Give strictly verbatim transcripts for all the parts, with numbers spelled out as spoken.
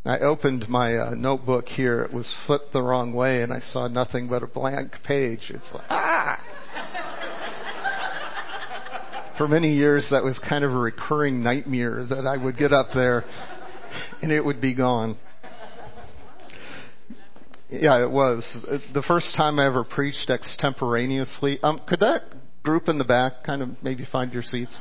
I opened my uh, notebook here. It was flipped the wrong way, and I saw nothing but a blank page. It's like, ah! For many years, that was kind of a recurring nightmare that I would get up there, and it would be gone. Yeah, it was. The first time I ever preached extemporaneously. Um, could that group in the back kind of maybe find your seats?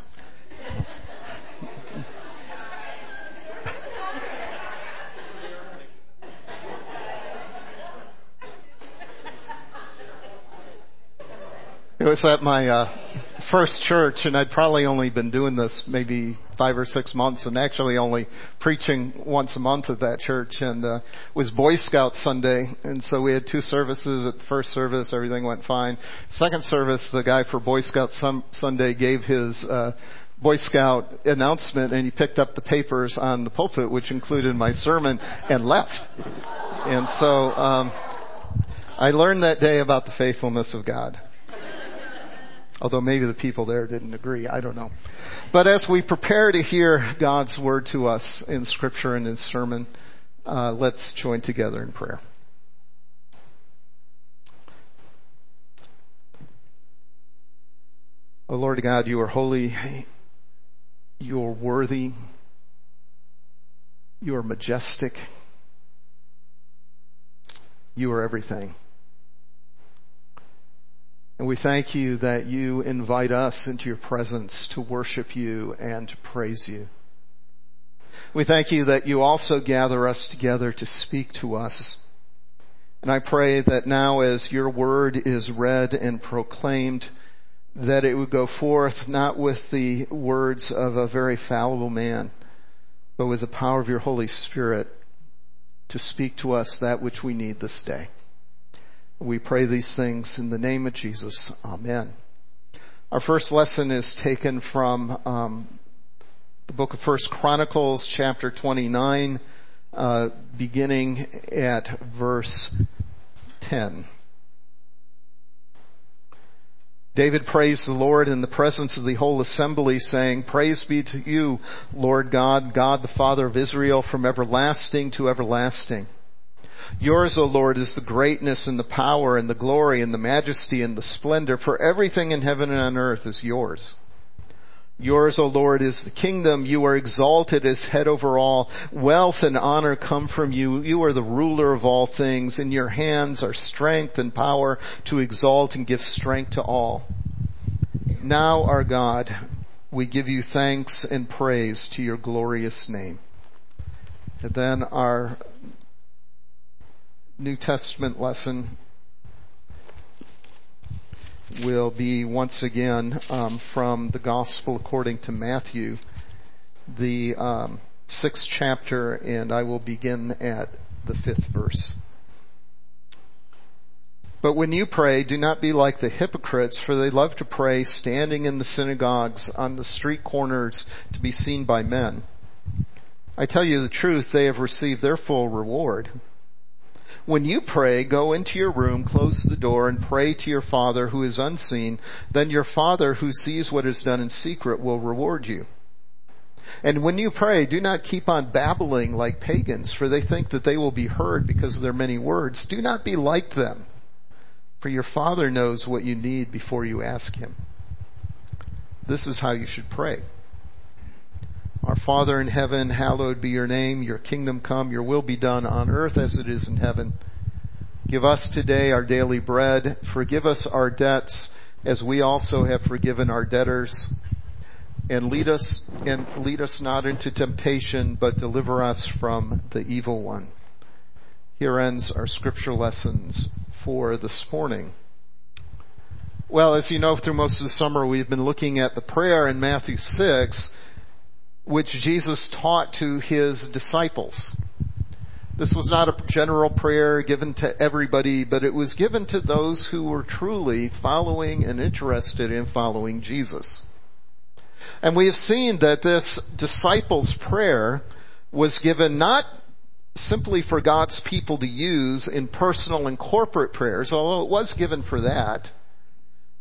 It was at my uh, first church, and I'd probably only been doing this maybe five or six months, and actually only preaching once a month at that church. And uh, it was Boy Scout Sunday, and so we had two services. At the first service, everything went fine. Second service, the guy for Boy Scout Sun- Sunday gave his uh, Boy Scout announcement, and he picked up the papers on the pulpit, which included my sermon, and left. And so um, I learned that day about the faithfulness of God. Although maybe the people there didn't agree. I don't know. But as we prepare to hear God's word to us in Scripture and in sermon, uh, let's join together in prayer. Oh Lord God, you are holy. You are worthy. You are majestic. You are everything. And we thank you that you invite us into your presence to worship you and to praise you. We thank you that you also gather us together to speak to us. And I pray that now as your word is read and proclaimed, that it would go forth not with the words of a very fallible man, but with the power of your Holy Spirit to speak to us that which we need this day. We pray these things in the name of Jesus. Amen. Our first lesson is taken from um, the book of First Chronicles, chapter twenty-nine, uh, beginning at verse ten. David praised the Lord in the presence of the whole assembly, saying, "Praise be to you, Lord God, God the Father of Israel, from everlasting to everlasting. Yours, O Lord, is the greatness and the power and the glory and the majesty and the splendor, for everything in heaven and on earth is yours. Yours, O Lord, is the kingdom. You are exalted as head over all. Wealth and honor come from you. You are the ruler of all things. In your hands are strength and power to exalt and give strength to all. Now, our God, we give you thanks and praise to your glorious name." And then our New Testament lesson will be once again um, from the Gospel according to Matthew, the um, sixth chapter, and I will begin at the fifth verse. "But when you pray, do not be like the hypocrites, for they love to pray standing in the synagogues on the street corners to be seen by men. I tell you the truth, they have received their full reward. When you pray, go into your room, close the door, and pray to your Father who is unseen. Then your Father who sees what is done in secret will reward you. And when you pray, do not keep on babbling like pagans, for they think that they will be heard because of their many words. Do not be like them, for your Father knows what you need before you ask Him. This is how you should pray. Our Father in heaven, hallowed be your name. Your kingdom come, your will be done on earth as it is in heaven. Give us today our daily bread. Forgive us our debts as we also have forgiven our debtors. And lead us and lead us not into temptation, but deliver us from the evil one." Here ends our scripture lessons for this morning. Well, as you know, through most of the summer we've been looking at the prayer in Matthew six, which Jesus taught to his disciples. This was not a general prayer given to everybody, but it was given to those who were truly following and interested in following Jesus. And we have seen that this disciples' prayer was given not simply for God's people to use in personal and corporate prayers, although it was given for that,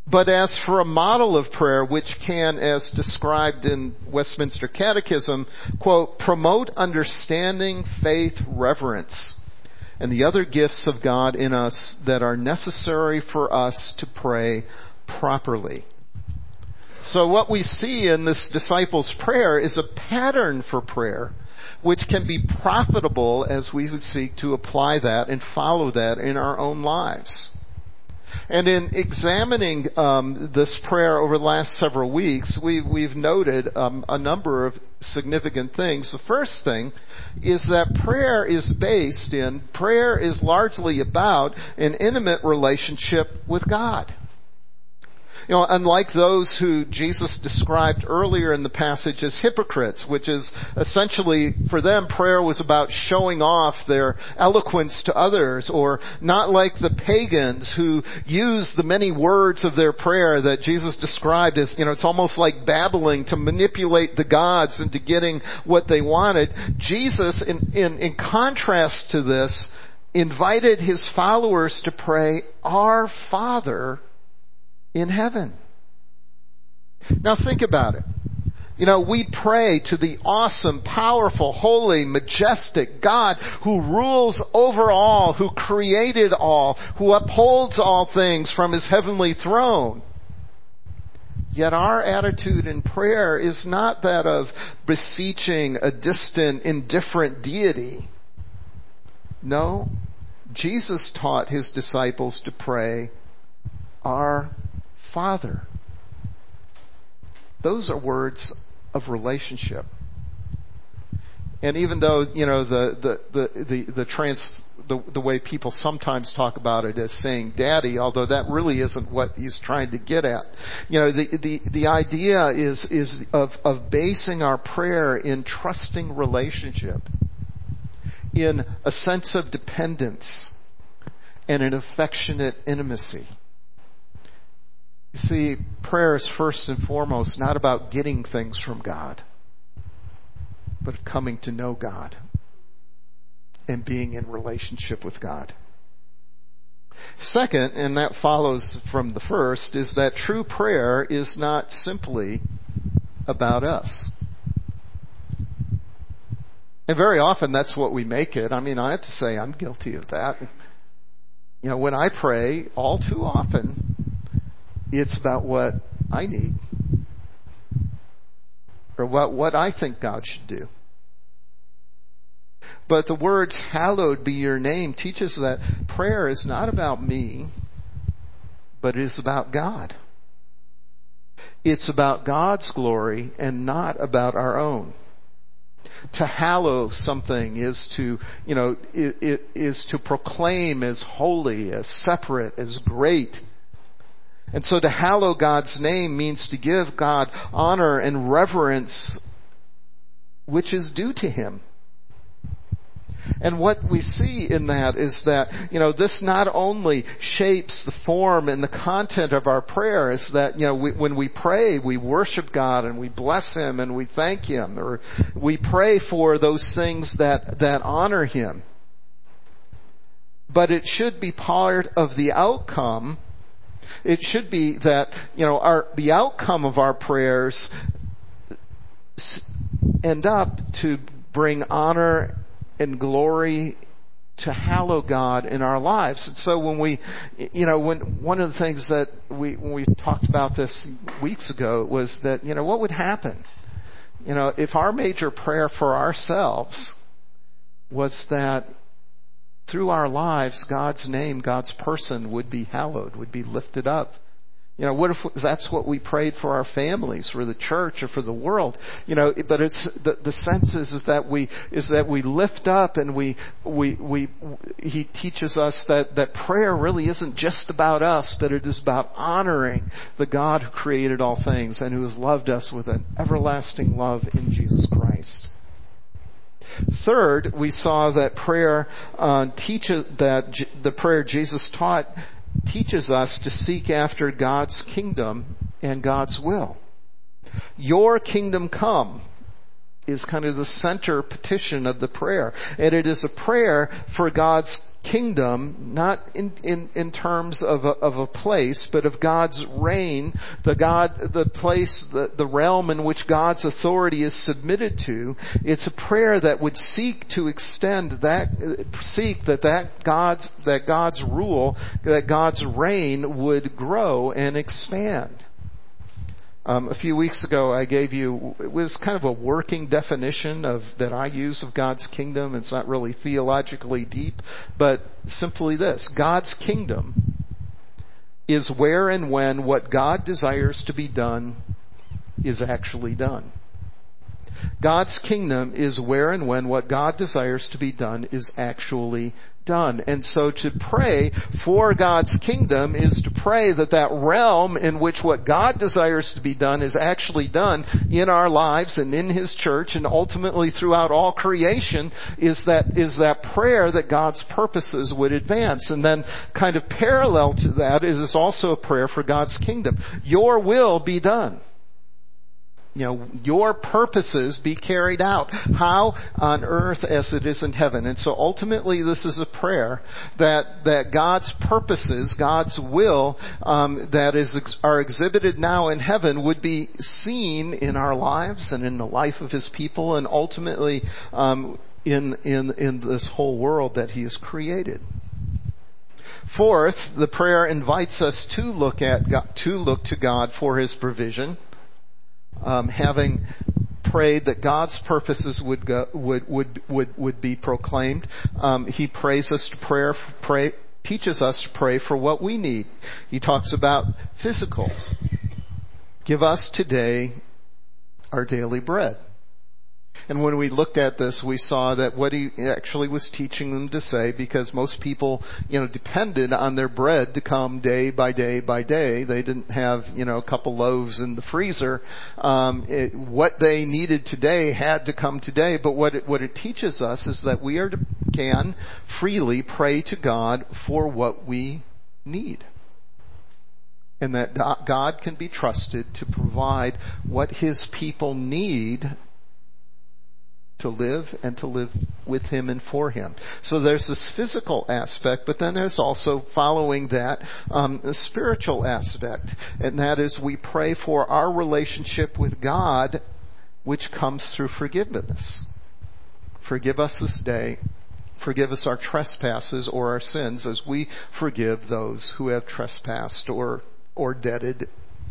But as for a model of prayer which can, as described in Westminster Catechism, quote, promote understanding, faith, reverence, and the other gifts of God in us that are necessary for us to pray properly. So what we see in this disciples' prayer is a pattern for prayer which can be profitable as we would seek to apply that and follow that in our own lives. And in examining um, this prayer over the last several weeks, we, we've noted um, a number of significant things. The first thing is that prayer is based in, prayer is largely about an intimate relationship with God. You know, unlike those who Jesus described earlier in the passage as hypocrites, which is essentially, for them, prayer was about showing off their eloquence to others, or not like the pagans who use the many words of their prayer that Jesus described as, you know, it's almost like babbling to manipulate the gods into getting what they wanted. Jesus, in, in, in contrast to this, invited his followers to pray, "Our Father in heaven." Now think about it. You know, we pray to the awesome, powerful, holy, majestic God who rules over all, who created all, who upholds all things from his heavenly throne. Yet our attitude in prayer is not that of beseeching a distant, indifferent deity. No, Jesus taught his disciples to pray, "Our Father." Those are words of relationship. And even though, you know, the the the the, the trans the, the way people sometimes talk about it as saying daddy, although that really isn't what he's trying to get at. You know, the the, the idea is is of, of basing our prayer in trusting relationship, in a sense of dependence, and an affectionate intimacy. You see, prayer is first and foremost not about getting things from God, but coming to know God and being in relationship with God. Second, and that follows from the first, is that true prayer is not simply about us. And very often that's what we make it. I mean, I have to say I'm guilty of that. You know, when I pray, all too often, it's about what I need, or what, what I think God should do. But the words, "Hallowed be your name," teaches that prayer is not about me, but it is about God. It's about God's glory and not about our own. To hallow something is to, you know, it, it is to proclaim as holy, as separate, as great. And so to hallow God's name means to give God honor and reverence which is due to him. And what we see in that is that, you know, this not only shapes the form and the content of our prayer, is that, you know, we, when we pray, we worship God and we bless him and we thank him, or we pray for those things that, that honor him. But it should be part of the outcome. It should be that, you know, our, the outcome of our prayers end up to bring honor and glory, to hallow God in our lives. And so when we, you know, when one of the things that we, when we talked about this weeks ago was that, you know, what would happen, you know, if our major prayer for ourselves was that through our lives, God's name, God's person would be hallowed, would be lifted up. You know, what if that's what we prayed for our families, for the church, or for the world? You know, but it's the, the sense is, is that we is that we lift up, and we we we he teaches us that that prayer really isn't just about us, but it is about honoring the God who created all things and who has loved us with an everlasting love in Jesus Christ. Third, we saw that prayer uh, teaches that J- the prayer Jesus taught teaches us to seek after God's kingdom and God's will. Your kingdom come is kind of the center petition of the prayer. And it is a prayer for God's kingdom, not in, in, in terms of a, of a place, but of God's reign, the God, the place, the, the realm in which God's authority is submitted to. It's a prayer that would seek to extend that, seek that that God's, that God's rule, that God's reign would grow and expand. Um, a few weeks ago, I gave you, it was kind of a working definition of that I use of God's kingdom. It's not really theologically deep, but simply this: God's kingdom is where and when what God desires to be done is actually done. God's kingdom is where and when what God desires to be done is actually done. And so to pray for God's kingdom is to pray that that realm in which what God desires to be done is actually done in our lives and in His church and ultimately throughout all creation is that, is that prayer that God's purposes would advance. And then kind of parallel to that is also a prayer for God's kingdom. Your will be done. You know, your purposes be carried out. How? On earth as it is in heaven. And so ultimately this is a prayer that, that God's purposes, God's will, um, that is, are exhibited now in heaven would be seen in our lives and in the life of His people and ultimately, um, in, in, in this whole world that He has created. Fourth, the prayer invites us to look at God, to look to God for His provision. Um, having prayed that God's purposes would go, would would would would be proclaimed, um, He prays us to prayer, pray, teaches us to pray for what we need. He talks about physical. Give us today our daily bread. And when we looked at this, we saw that what He actually was teaching them to say, because most people, you know, depended on their bread to come day by day by day. They didn't have, you know, a couple loaves in the freezer. Um, it, what they needed today had to come today. But what it, what it teaches us is that we are to, can freely pray to God for what we need. And that God can be trusted to provide what His people need to live and to live with Him and for Him. So there's this physical aspect, but then there's also following that um, a spiritual aspect, and that is we pray for our relationship with God, which comes through forgiveness. Forgive us this day. Forgive us our trespasses or our sins as we forgive those who have trespassed or or debted.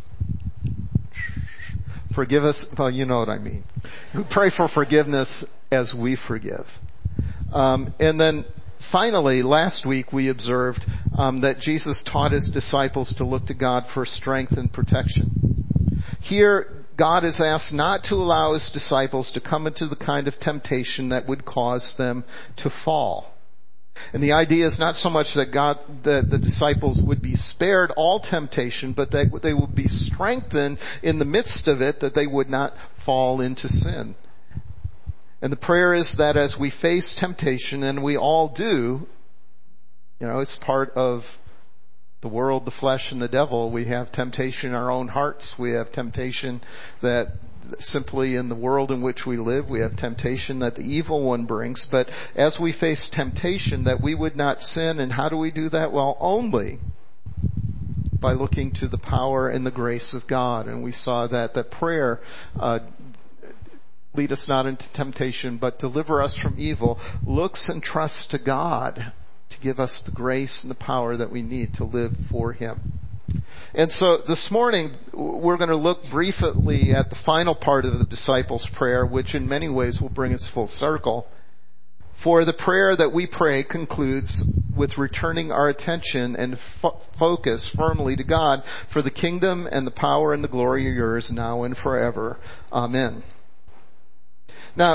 Forgive us, well, you know what I mean. We pray for forgiveness as we forgive. Um, and then finally, last week we observed um, that Jesus taught His disciples to look to God for strength and protection. Here, God is asked not to allow His disciples to come into the kind of temptation that would cause them to fall. And the idea is not so much that God, that the disciples would be spared all temptation, but that they would be strengthened in the midst of it, that they would not fall into sin. And the prayer is that as we face temptation, and we all do, you know, it's part of the world, the flesh, and the devil. We have temptation in our own hearts. We have temptation that simply in the world in which we live. We have temptation that the evil one brings. But as we face temptation, that we would not sin. And how do we do that? Well, only by looking to the power and the grace of God. And we saw that that prayer, uh, lead us not into temptation, but deliver us from evil, looks and trusts to God to give us the grace and the power that we need to live for Him. And so this morning, we're going to look briefly at the final part of the disciples' prayer, which in many ways will bring us full circle. For the prayer that we pray concludes with returning our attention and fo- focus firmly to God, for the kingdom and the power and the glory are yours now and forever. Amen. Now,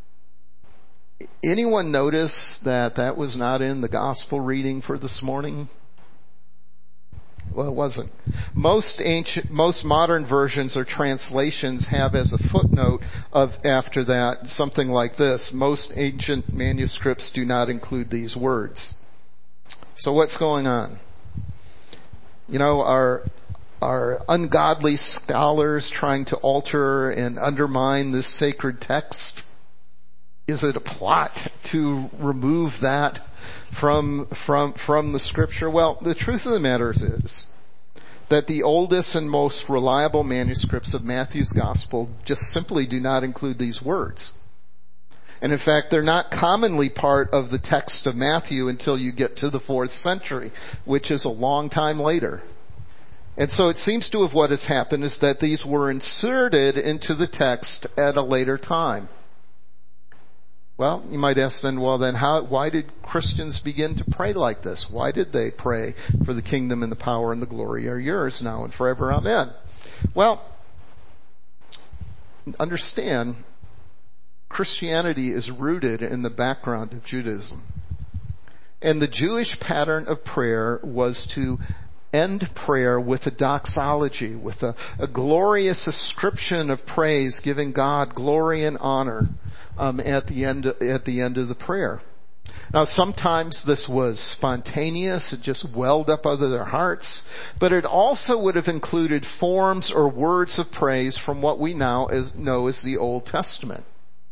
anyone notice that that was not in the gospel reading for this morning? Well, it wasn't. Most ancient, most modern versions or translations have as a footnote of after that something like this: most ancient manuscripts do not include these words. So what's going on? You know, are are ungodly scholars trying to alter and undermine this sacred text? is it a plot to remove that from, from, from the Scripture? Well, the truth of the matter is that the oldest and most reliable manuscripts of Matthew's Gospel just simply do not include these words. And in fact, they're not commonly part of the text of Matthew until you get to the fourth century, which is a long time later. And so it seems to have what has happened is that these were inserted into the text at a later time. Well, you might ask then, well then, how, why did Christians begin to pray like this? Why did they pray for the kingdom and the power and the glory are yours now and forever? Amen. Well, understand, Christianity is rooted in the background of Judaism. And the Jewish pattern of prayer was to end prayer with a doxology, with a, a glorious ascription of praise, giving God glory and honor um, at the end at the end of the prayer. Now, sometimes this was spontaneous; it just welled up out of their hearts. But it also would have included forms or words of praise from what we now as, know as the Old Testament.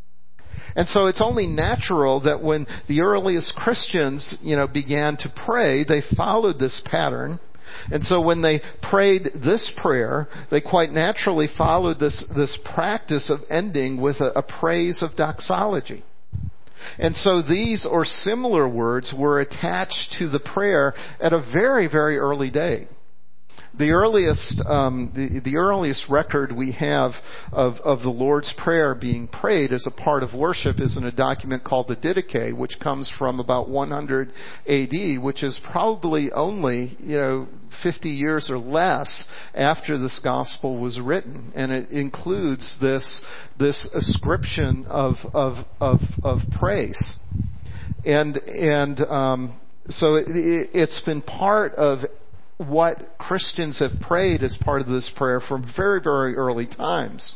And so it's only natural that when the earliest Christians, you know, began to pray, they followed this pattern. And so when they prayed this prayer, they quite naturally followed this, this practice of ending with a, a praise of doxology. And so these or similar words were attached to the prayer at a very, very early date. The earliest, um, the, the earliest record we have of, of the Lord's Prayer being prayed as a part of worship is in a document called the Didache, which comes from about one hundred A D, which is probably only, you know, fifty years or less after this gospel was written, and it includes this this ascription of of of, of praise, and and um, so it, it's been part of what Christians have prayed as part of this prayer from very, very early times.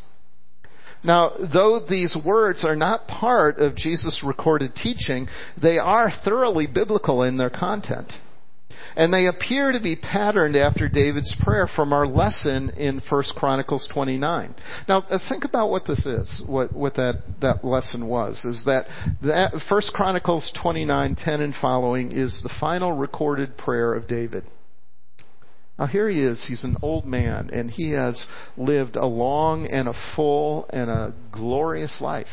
Now, though these words are not part of Jesus' recorded teaching, they are thoroughly biblical in their content. And they appear to be patterned after David's prayer from our lesson in First Chronicles twenty-nine. Now, think about what this is, what, what that, that lesson was, is that, that First Chronicles twenty-nine, ten and following is the final recorded prayer of David. Now here he is, he's an old man, and he has lived a long and a full and a glorious life.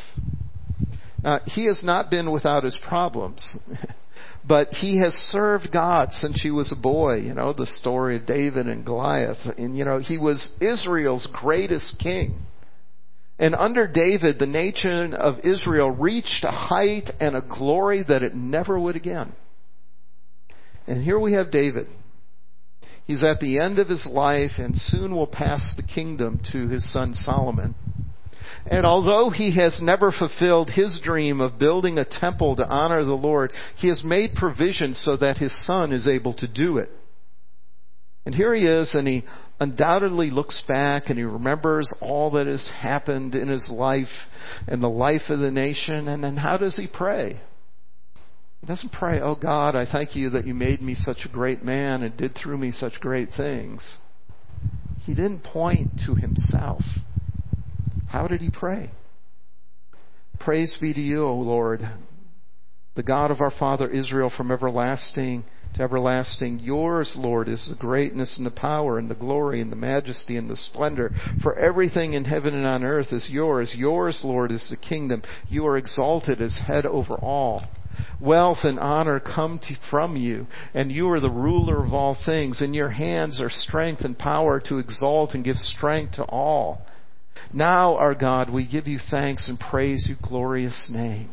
Now, he has not been without his problems, but he has served God since he was a boy. You know, the story of David and Goliath. And, you know, he was Israel's greatest king. And under David, the nation of Israel reached a height and a glory that it never would again. And here we have David. He's at the end of his life and soon will pass the kingdom to his son Solomon. And although he has never fulfilled his dream of building a temple to honor the Lord, he has made provision so that his son is able to do it. And here he is, and he undoubtedly looks back and he remembers all that has happened in his life and the life of the nation. And then how does he pray? He doesn't pray, oh God, I thank you that you made me such a great man and did through me such great things. He didn't point to himself. How did he pray? Praise be to you, O Lord, the God of our father Israel, from everlasting to everlasting. Yours, Lord, is the greatness and the power and the glory and the majesty and the splendor. For everything in heaven and on earth is yours. Yours, Lord, is the kingdom. You are exalted as head over all. Wealth and honor come to, from you, and you are the ruler of all things. In your hands are strength and power to exalt and give strength to all. Now, our God, we give you thanks and praise your glorious name.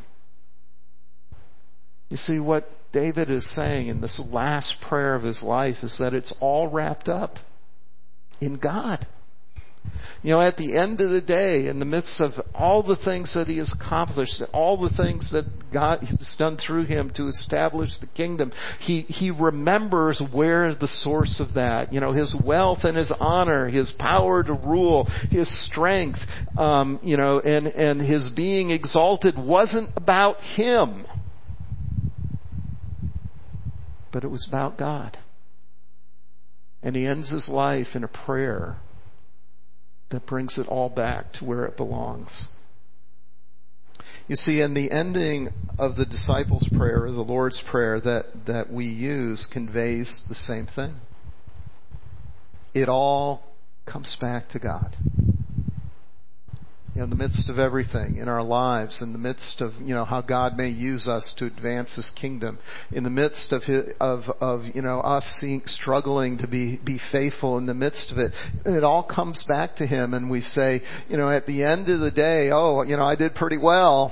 You see, what David is saying in this last prayer of his life is that it's all wrapped up in God. You know, at the end of the day, in the midst of all the things that he has accomplished, all the things that God has done through him to establish the kingdom, he, he remembers where the source of that, you know, his wealth and his honor, his power to rule, his strength, um, you know, and, and his being exalted wasn't about him, but it was about God. And he ends his life in a prayer that brings it all back to where it belongs. You see, in the ending of the disciples' prayer, or the Lord's Prayer that, that we use, conveys the same thing. It all comes back to God. You know, in the midst of everything in our lives, in the midst of, you know, how God may use us to advance His kingdom, in the midst of his, of of you know us seeing, struggling to be be faithful, in the midst of it, it all comes back to Him, and we say, you know, at the end of the day, oh, you know, I did pretty well.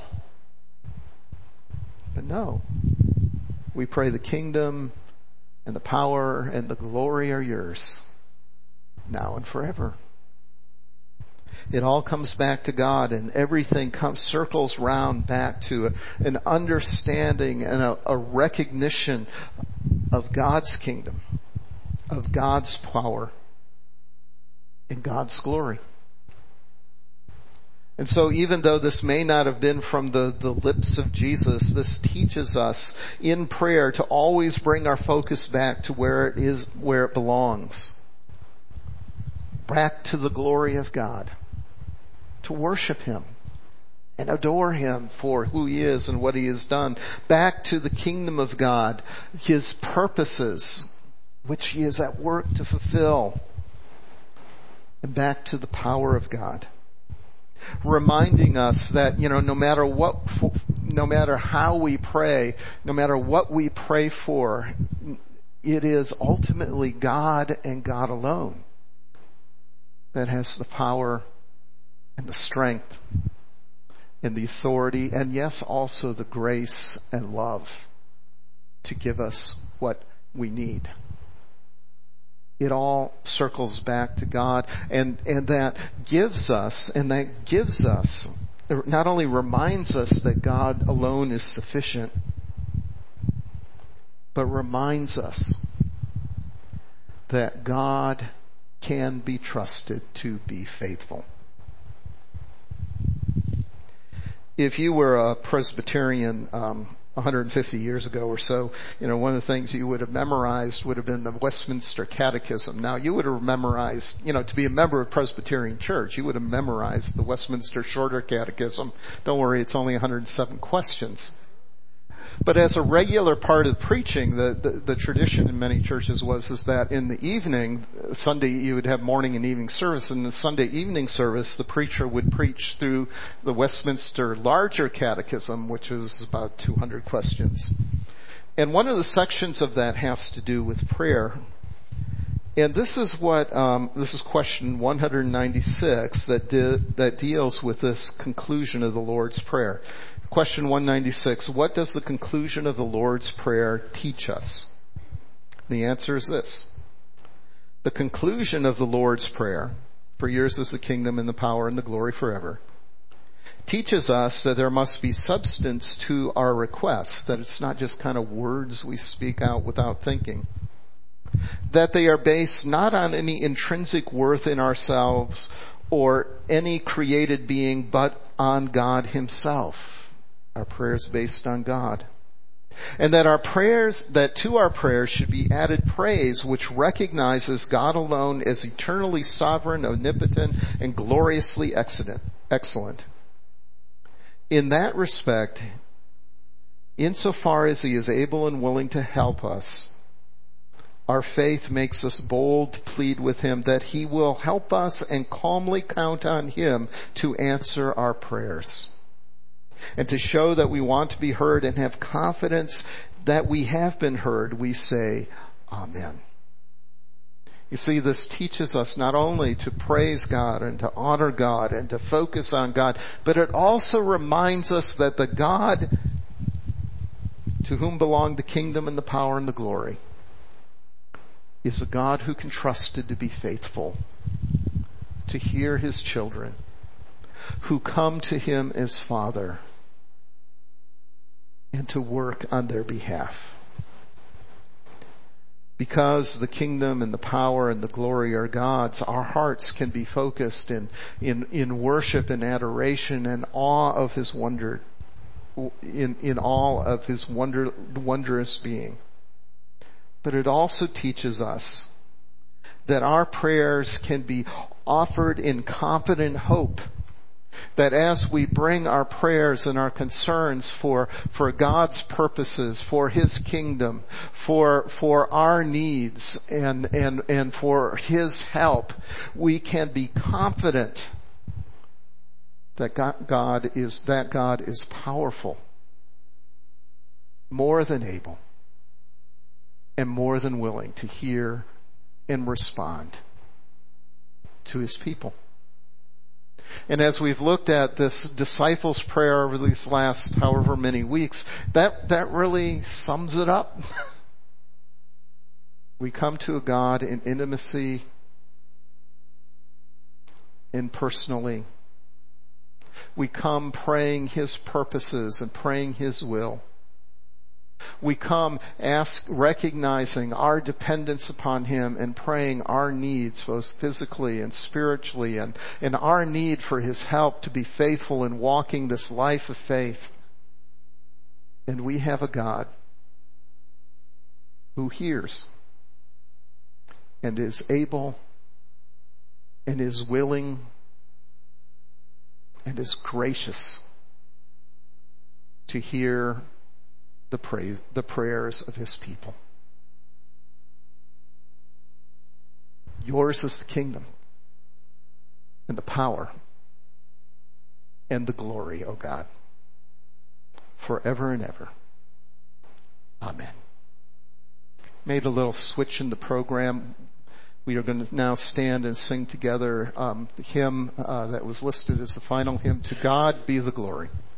But no, we pray the kingdom and the power and the glory are yours, now and forever. It all comes back to God, and everything comes circles round back to a, an understanding and a, a recognition of God's kingdom, of God's power, and God's glory. And so even though this may not have been from the, the lips of Jesus, this teaches us in prayer to always bring our focus back to where it is, where it belongs. Back to the glory of God. To worship Him and adore Him for who He is and what He has done. Back to the kingdom of God, His purposes, which He is at work to fulfill. And back to the power of God. Reminding us that, you know, no matter what, no matter how we pray, no matter what we pray for, it is ultimately God and God alone that has the power and the strength and the authority, and yes, also the grace and love to give us what we need. It all circles back to God, and, and that gives us, and that gives us, not only reminds us that God alone is sufficient, but reminds us that God can be trusted to be faithful. If you were a Presbyterian um, one hundred fifty years ago or so, you know, one of the things you would have memorized would have been the Westminster Catechism. Now, you would have memorized, you know, to be a member of Presbyterian Church, you would have memorized the Westminster Shorter Catechism. Don't worry, it's only one hundred seven questions. But as a regular part of preaching, the, the, the tradition in many churches was is that in the evening, Sunday, you would have morning and evening service. In the Sunday evening service, the preacher would preach through the Westminster Larger Catechism, which is about two hundred questions. And one of the sections of that has to do with prayer. And this is what um, this is question one hundred ninety-six that de- that deals with this conclusion of the Lord's Prayer. Question one ninety-six, what does the conclusion of the Lord's Prayer teach us? The answer is this. The conclusion of the Lord's Prayer, for yours is the kingdom and the power and the glory forever, teaches us that there must be substance to our requests, that it's not just kind of words we speak out without thinking, that they are based not on any intrinsic worth in ourselves or any created being, but on God Himself. Our prayers based on God. And that our prayers, that to our prayers should be added praise which recognizes God alone as eternally sovereign, omnipotent, and gloriously excellent. In that respect, insofar as He is able and willing to help us, our faith makes us bold to plead with Him that He will help us and calmly count on Him to answer our prayers. And to show that we want to be heard and have confidence that we have been heard, we say, Amen. You see, this teaches us not only to praise God and to honor God and to focus on God, but it also reminds us that the God to whom belong the kingdom and the power and the glory is a God who can be trusted to be faithful, to hear His children, who come to Him as Father, and to work on their behalf. Because the kingdom and the power and the glory are God's, our hearts can be focused in, in, in worship and adoration and awe of His wonder, in, in all of His wonder, wondrous being. But it also teaches us that our prayers can be offered in confident hope That as we bring our prayers and our concerns for, for God's purposes, for His kingdom, for, for our needs and, and, and for His help, we can be confident that God, God is, that God is powerful, more than able, and more than willing to hear and respond to His people. And as we've looked at this disciples' prayer over these last however many weeks, that, that really sums it up. We come to a God in intimacy and personally. We come praying His purposes and praying His will. We come ask, recognizing our dependence upon Him and praying our needs, both physically and spiritually, and, and our need for His help to be faithful in walking this life of faith. And we have a God who hears and is able and is willing and is gracious to hear the praise, the prayers of His people. Yours is the kingdom and the power and the glory, O God, forever and ever. Amen. Made a little switch in the program. We are going to now stand and sing together um, the hymn uh, that was listed as the final hymn, To God Be the Glory.